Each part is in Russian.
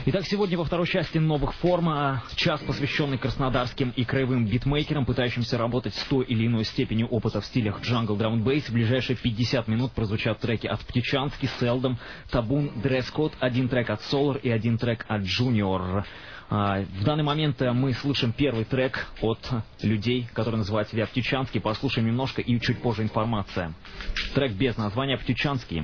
Итак, сегодня во второй части новых форм, час, посвященный краснодарским и краевым битмейкерам, пытающимся работать с той или иной степенью опыта в стилях джангл, драм н бейс. В ближайшие 50 минут прозвучат треки от Птичански, Селдом, Табун, Дресс-код, один трек от Solar и один трек от Junior. В данный момент мы слышим первый трек от людей, который называет себя Птичански. Послушаем немножко и чуть позже информация. Трек без названия Птичански.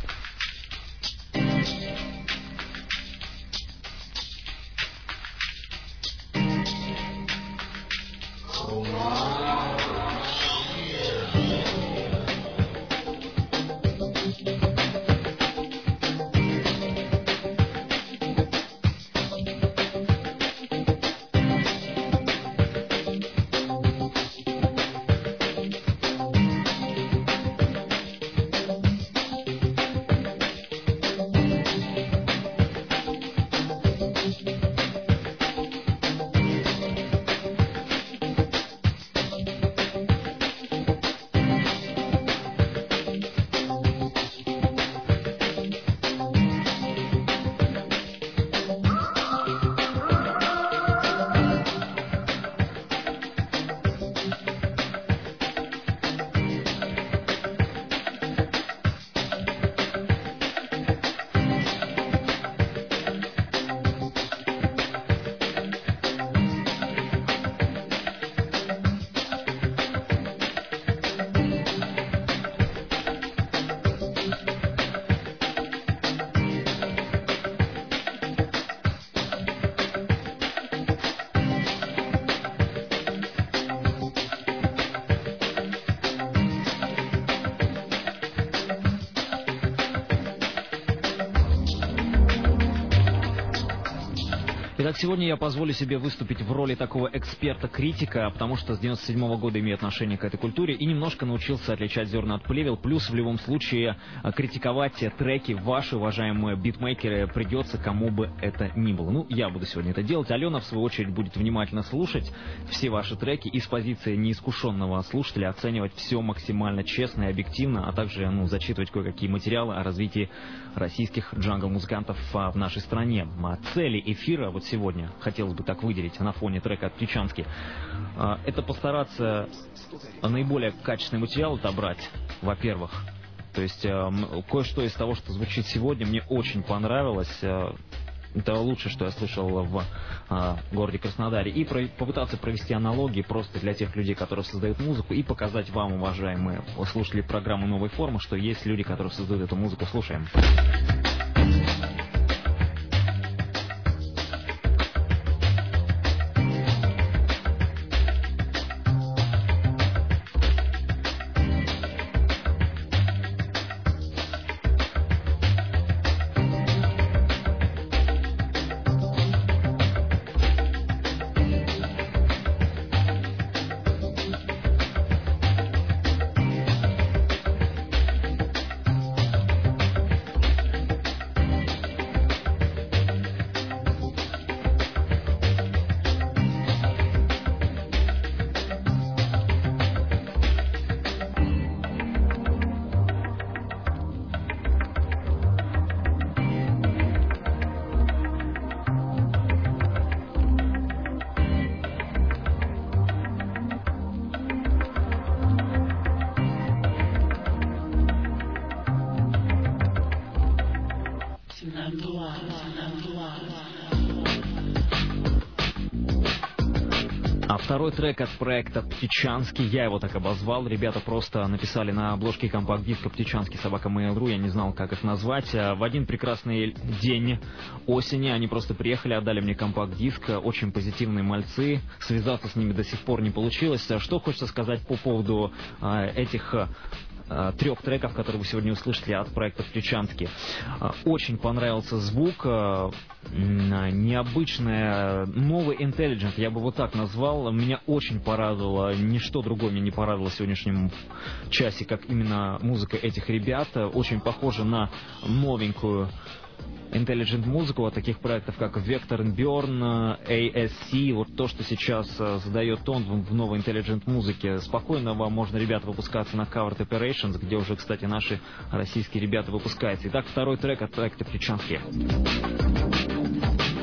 Итак, сегодня я позволю себе выступить в роли такого эксперта-критика, потому что с 97-го года имею отношение к этой культуре и немножко научился отличать зерна от плевел. Плюс в любом случае критиковать треки ваши, уважаемые битмейкеры, придется кому бы это ни было. Ну, я буду сегодня это делать. Алена, в свою очередь, будет внимательно слушать все ваши треки и с позиции неискушенного слушателя оценивать все максимально честно и объективно, а также зачитывать кое-какие материалы о развитии российских джангл-музыкантов в нашей стране. Цели эфира вот сегодня хотелось бы так выделить на фоне трека от Птичански. Это постараться наиболее качественный материал отобрать, во-первых. То есть кое-что из того, что звучит сегодня, мне очень понравилось. Это лучшее, что я слышал в городе Краснодаре. И попытаться провести аналогии просто для тех людей, которые создают музыку, и показать вам, уважаемые слушатели программы «Новой формы», что есть люди, которые создают эту музыку. Слушаем. Второй трек от проекта Птичански, я его так обозвал. Ребята просто написали на обложке компакт-диска Птичански _mail.ru, я не знал, как их назвать. В один прекрасный день осени они просто приехали, отдали мне компакт-диск. Очень позитивные мальцы, связаться с ними до сих пор не получилось. Что хочется сказать по поводу этих трех треков, которые вы сегодня услышали от проекта Птичански. Очень понравился звук, необычный, новый Intelligent, я бы вот так назвал. Меня очень порадовало, ничто другое меня не порадовало в сегодняшнем часе, как именно музыка этих ребят. Очень похожа на новенькую Intelligent музыку от таких проектов, как Vector and Burn, ASC, вот то, что сейчас задает тон в новой Intelligent музыке. Спокойно вам можно, ребята, выпускаться на Covered Operations, где уже, кстати, наши российские ребята выпускаются. Итак, второй трек от проекта Птичански.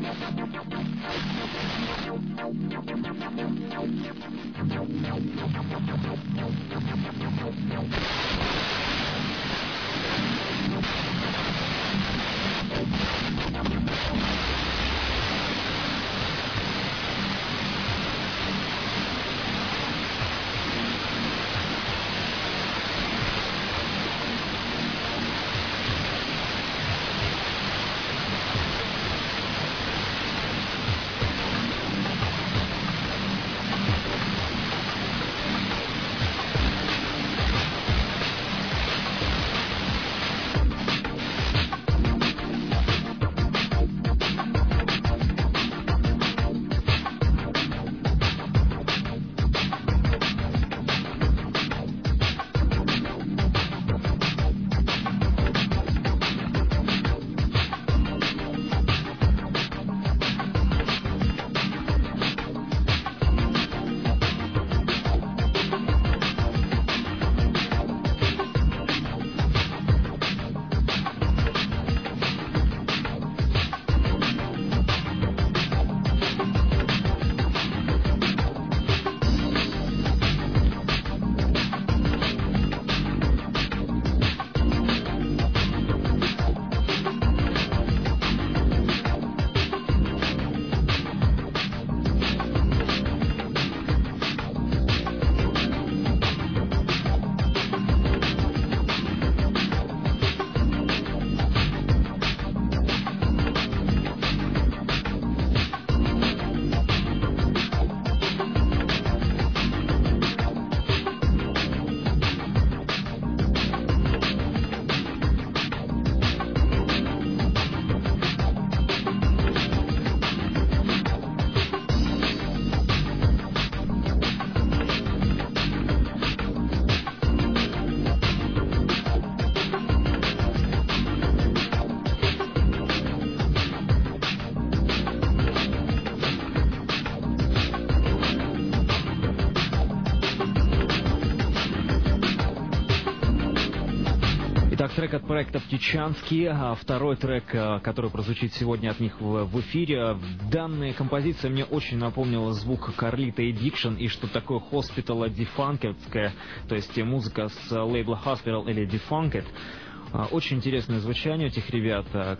Итак, трек от проекта «Птичанский», второй трек, который прозвучит сегодня от них в эфире. Данная композиция мне очень напомнила звук Carlito Addiction и что такое Hospital Defunked, то есть музыка с лейбла Hospital или Defunked. Очень интересное звучание у этих ребят,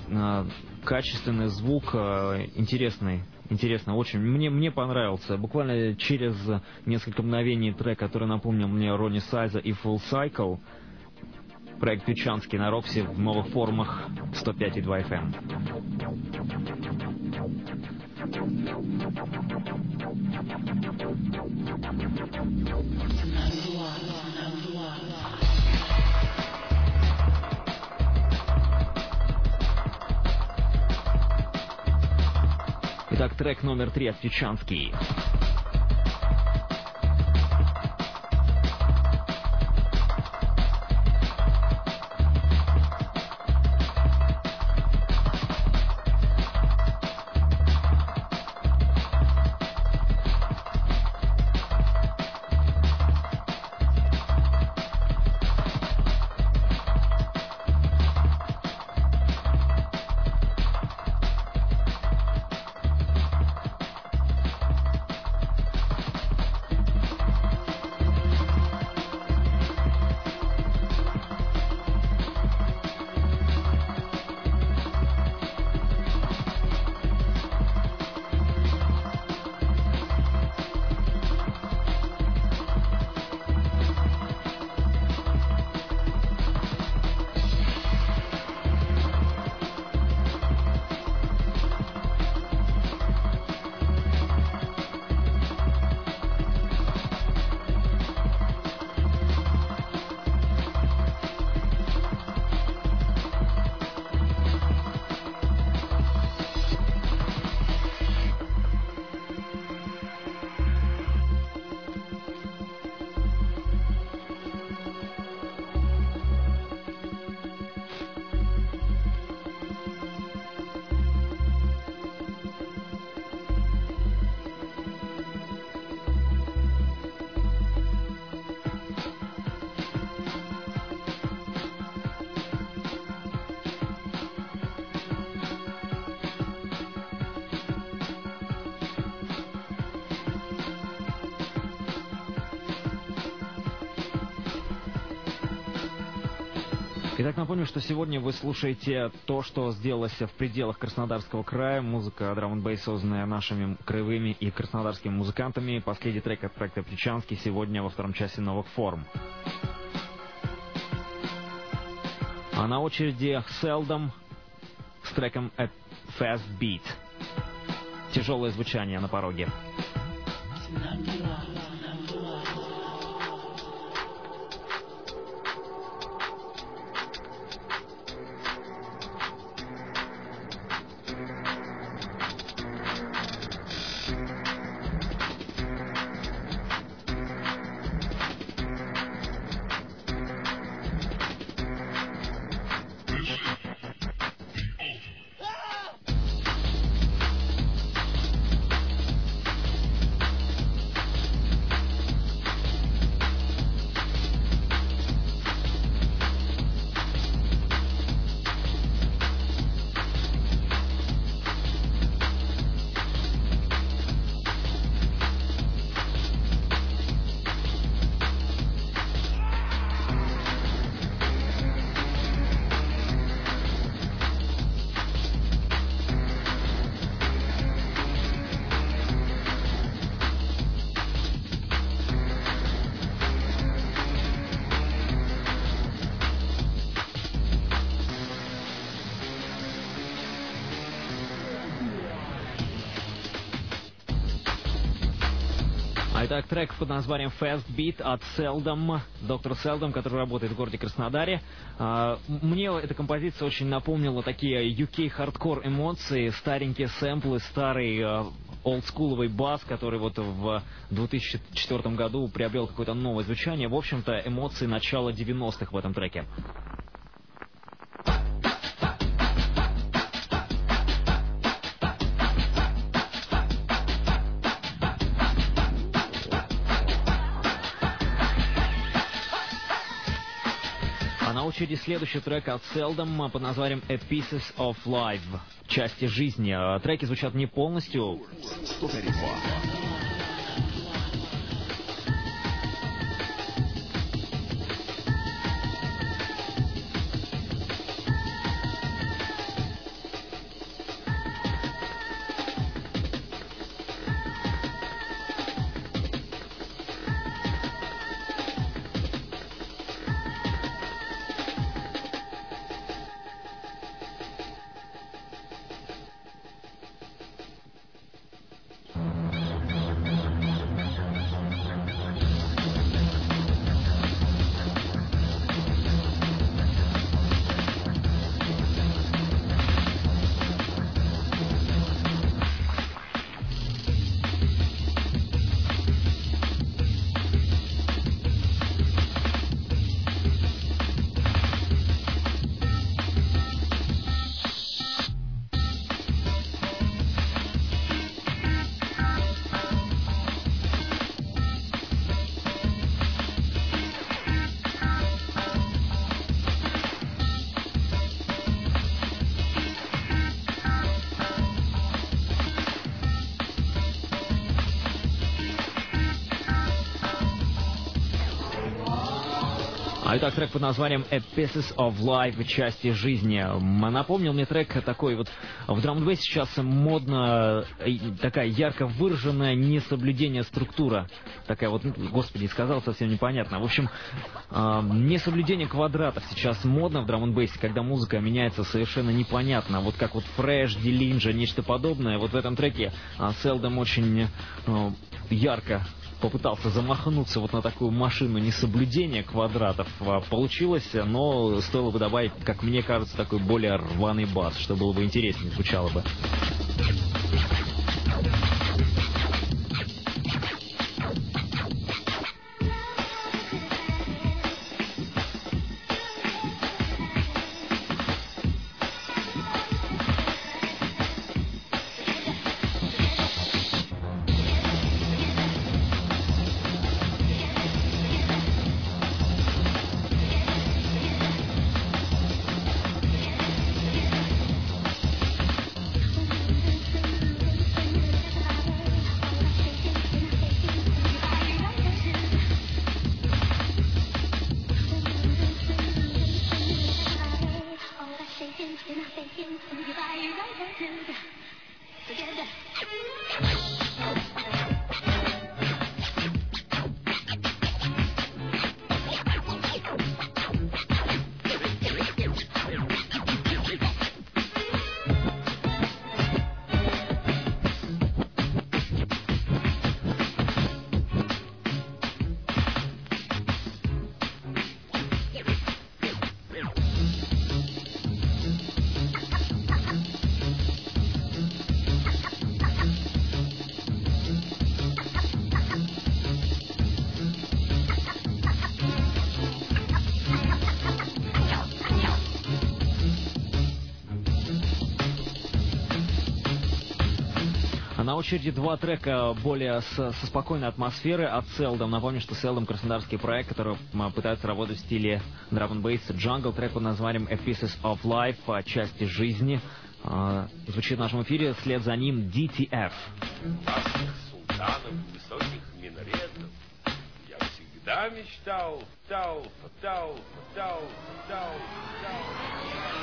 качественный звук, интересный. Интересно, очень. Мне понравился. Буквально через несколько мгновений трек, который напомнил мне Ронни Сайза и Full Cycle. Проект «Птичанский» на Рокси в новых формах 105,2 FM. Итак, трек номер 3 от «Птичанский». Итак, напомню, что сегодня вы слушаете то, что сделалось в пределах Краснодарского края. Музыка драм-н-бейс, созданная нашими краевыми и краснодарскими музыкантами. Последний трек от проекта «Причанский» сегодня во втором часе новых форм. А на очереди Seldom с треком «A Fast Beat». Тяжелое звучание на пороге. Итак, трек под названием Fast Beat от Seldom, доктор Seldom, который работает в городе Краснодаре. Мне эта композиция очень напомнила такие UK хардкор эмоции, старенькие сэмплы, старый олдскуловый бас, который вот в 2004 году приобрел какое-то новое звучание. В общем-то, эмоции начала 90-х в этом треке. На очереди следующий трек от Seldom под названием A Pieces of Life, части жизни. Треки звучат не полностью. Итак, трек под названием A Pieces of Life, части жизни. Напомнил мне трек такой вот, в драм-н-бейсе сейчас модно, такая ярко выраженная несоблюдение структура. Такая вот, господи, сказал совсем непонятно. В общем, несоблюдение квадратов сейчас модно в драм-н-бейсе, когда музыка меняется совершенно непонятно. Вот как вот фреш, дилинджа, нечто подобное. Вот в этом треке Seldom очень ярко попытался замахнуться вот на такую машину несоблюдения квадратов. Получилось, но стоило бы добавить, как мне кажется, такой более рваный бас, что было бы интереснее, звучало бы. На очереди два трека более со спокойной атмосферой от Seldom. Напомню, что Seldom — краснодарский проект, который пытается работать в стиле Drum and Bass Jungle. Трек под названием A Pieces of Life, части жизни. Звучит в нашем эфире, вслед за ним DTF. Султанов, высоких минаретов. Я всегда мечтал,